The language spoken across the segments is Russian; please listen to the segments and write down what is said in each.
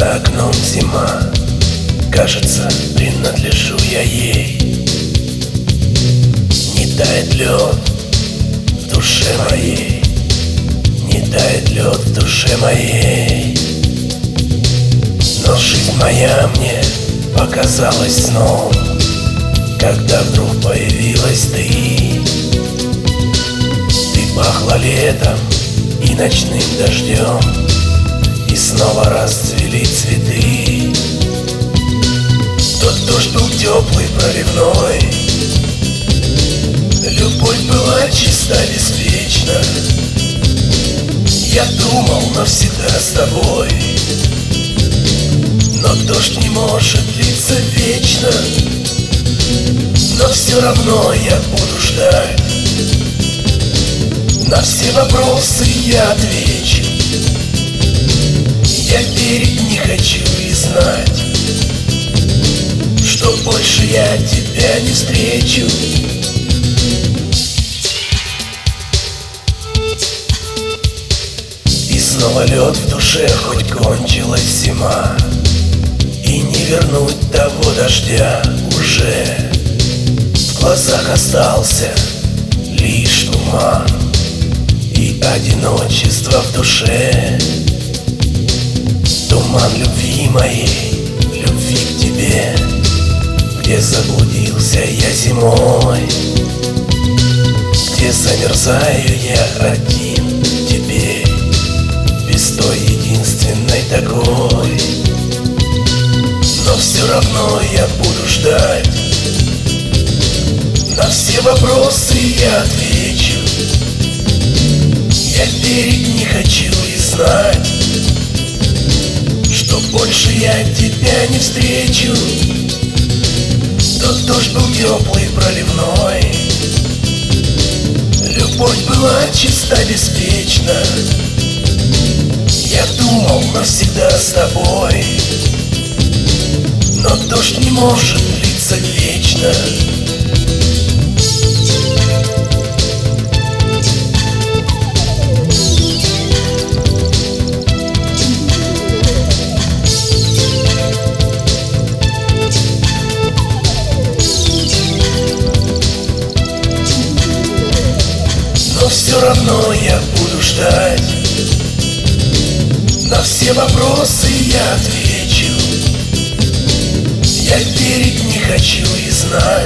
За окном зима, кажется, принадлежу я ей. Не тает лед в душе моей, не тает лед в душе моей. Но жизнь моя мне показалась сном, когда вдруг появилась ты. Ты пахла летом и ночным дождем, и снова расцвели цветы. Тот дождь был теплый, проливной, любовь была чиста, беспечна. Я думал навсегда с тобой, но дождь не может длиться вечно. Но все равно я буду ждать, на все вопросы я отвечу. Я верить не хочу и знать, что больше я тебя не встречу. И снова лед в душе, хоть кончилась зима, и не вернуть того дождя уже. В глазах остался лишь туман и одиночество в душе. Туман любви моей, любви к тебе, где заблудился я зимой, где замерзаю я один теперь, без той единственной такой. Но все равно я буду ждать, на все вопросы я отвечу. Я верить не хочу и знать, что больше я тебя не встречу. Тот дождь был теплый, проливной, любовь была чиста, беспечна. Я думал навсегда с тобой, но дождь не может длиться вечно. Но все равно я буду ждать, на все вопросы я отвечу. Я верить не хочу и знать,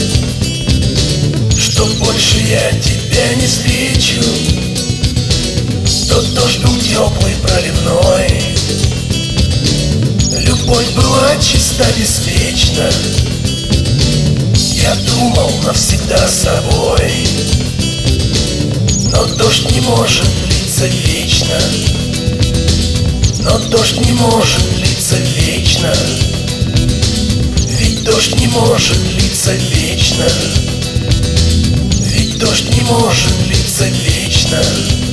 что больше я тебя не встречу. Тот дождь был теплый, проливной, любовь была чиста, беспечна. Я думал навсегда с тобой, но дождь не может длиться вечно. Но дождь не может длиться вечно, ведь дождь не может длиться вечно, ведь дождь не может длиться вечно.